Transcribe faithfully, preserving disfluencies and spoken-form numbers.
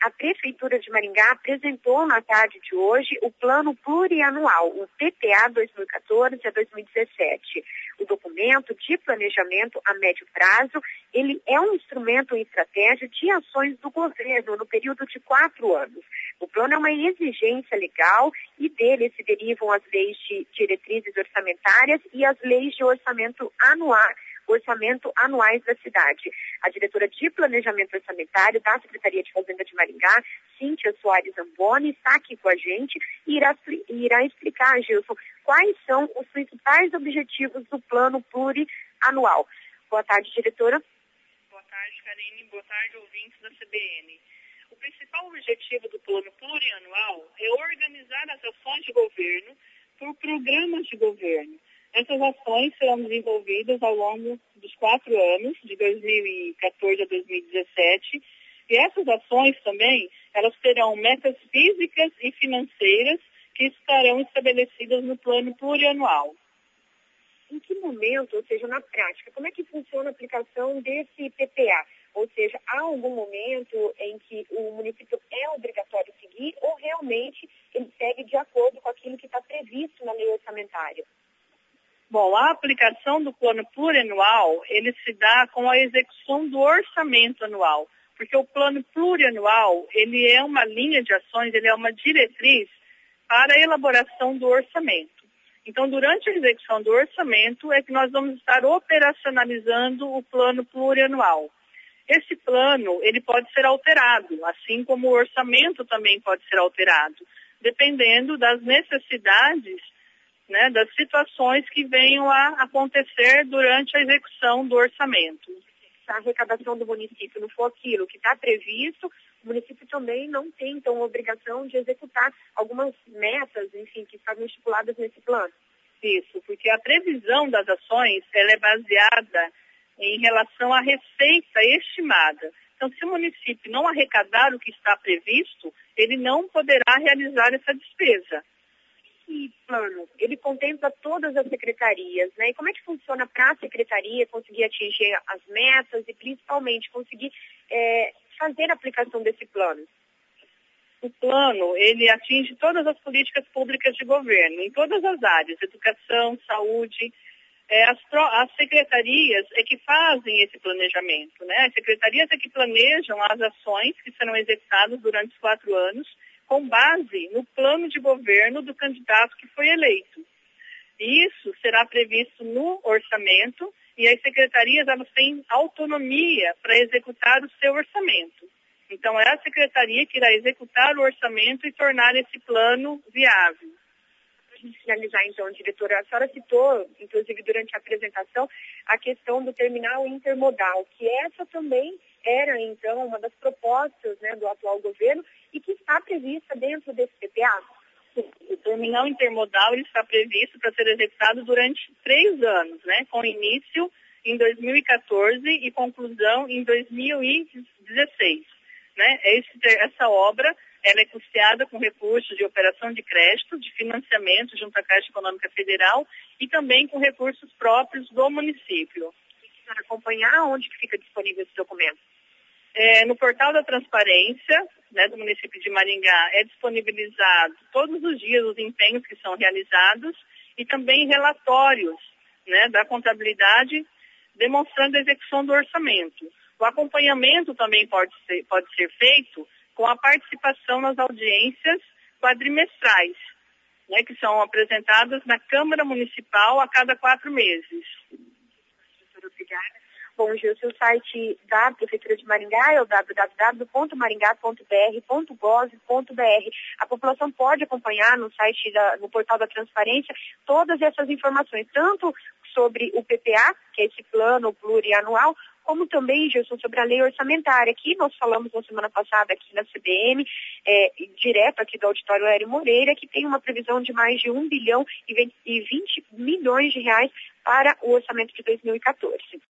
a Prefeitura de Maringá apresentou na tarde de hoje o Plano Plurianual, o P P A dois mil e quatorze a dois mil e dezessete. O documento de planejamento a médio prazo, ele é um instrumento e estratégia de ações do governo no período de quatro anos. O plano é uma exigência legal e dele se derivam as leis de diretrizes orçamentárias e as leis de orçamento anual, orçamento anuais da cidade. A diretora de Planejamento Orçamentário da Secretaria de Fazenda de Maringá, Cíntia Soares Zamboni, está aqui com a gente e irá, irá explicar, Gilson, quais são os principais objetivos do plano plurianual. Boa tarde, diretora. Boa tarde, Karine. Boa tarde, ouvintes da C B N. O principal objetivo do plano plurianual é organizar as ações de governo por programas de governo. Essas ações serão desenvolvidas ao longo dos quatro anos, de dois mil e quatorze a dois mil e dezessete, e essas ações também, elas terão metas físicas e financeiras que estarão estabelecidas no plano plurianual. Em que momento, ou seja, na prática, como é que funciona a aplicação desse P P A? Ou seja, há algum momento em que o município é obrigatório seguir ou realmente ele segue de acordo com aquilo que está previsto na lei orçamentária? Bom, a aplicação do plano plurianual, ele se dá com a execução do orçamento anual, porque o plano plurianual, ele é uma linha de ações, ele é uma diretriz para a elaboração do orçamento. Então, durante a execução do orçamento, é que nós vamos estar operacionalizando o plano plurianual. Esse plano, ele pode ser alterado, assim como o orçamento também pode ser alterado, dependendo das necessidades, né, das situações que venham a acontecer durante a execução do orçamento. Se a arrecadação do município não for aquilo que está previsto, o município também não tem, então, a obrigação de executar algumas metas, enfim, que estavam estipuladas nesse plano. Isso, porque a previsão das ações, ela é baseada em relação à receita estimada. Então, se o município não arrecadar o que está previsto, ele não poderá realizar essa despesa. Esse plano, ele contempla todas as secretarias, né? E como é que funciona para a secretaria conseguir atingir as metas e principalmente conseguir é, fazer a aplicação desse plano? O plano, ele atinge todas as políticas públicas de governo, em todas as áreas, educação, saúde. É, as, as secretarias é que fazem esse planejamento, né? As secretarias é que planejam as ações que serão executadas durante os quatro anos, com base no plano de governo do candidato que foi eleito. Isso será previsto no orçamento e as secretarias elas têm autonomia para executar o seu orçamento. Então, é a secretaria que irá executar o orçamento e tornar esse plano viável. Para a gente finalizar, então, diretora, a senhora citou, inclusive durante a apresentação, a questão do terminal intermodal, que essa também era, então, uma das propostas, né, do atual governo e que está prevista dentro desse P P A. O terminal intermodal ele está previsto para ser executado durante três anos, né, com início em dois mil e quatorze e conclusão em dois mil e dezesseis. Né? Esse, essa obra ela é custeada com recursos de operação de crédito, de financiamento junto à Caixa Econômica Federal e também com recursos próprios do município. Para acompanhar, onde que fica disponível esse documento? É, no portal da transparência, né, do município de Maringá é disponibilizado todos os dias os empenhos que são realizados e também relatórios, né, da contabilidade demonstrando a execução do orçamento. O acompanhamento também pode ser, pode ser feito com a participação nas audiências quadrimestrais, né, que são apresentadas na Câmara Municipal a cada quatro meses. Obrigada. Bom, Gilson, o site da Prefeitura de Maringá é o w w w ponto maringá ponto b r ponto gov ponto b r. A população pode acompanhar no site, da, no portal da transparência, todas essas informações, tanto sobre o P P A, que é esse plano plurianual, como também, Gilson, sobre a lei orçamentária, que nós falamos na semana passada aqui na C B M, é, direto aqui do Auditório Hélio Moreira, que tem uma previsão de mais de um bilhão e vinte milhões de reais para o orçamento de dois mil e quatorze.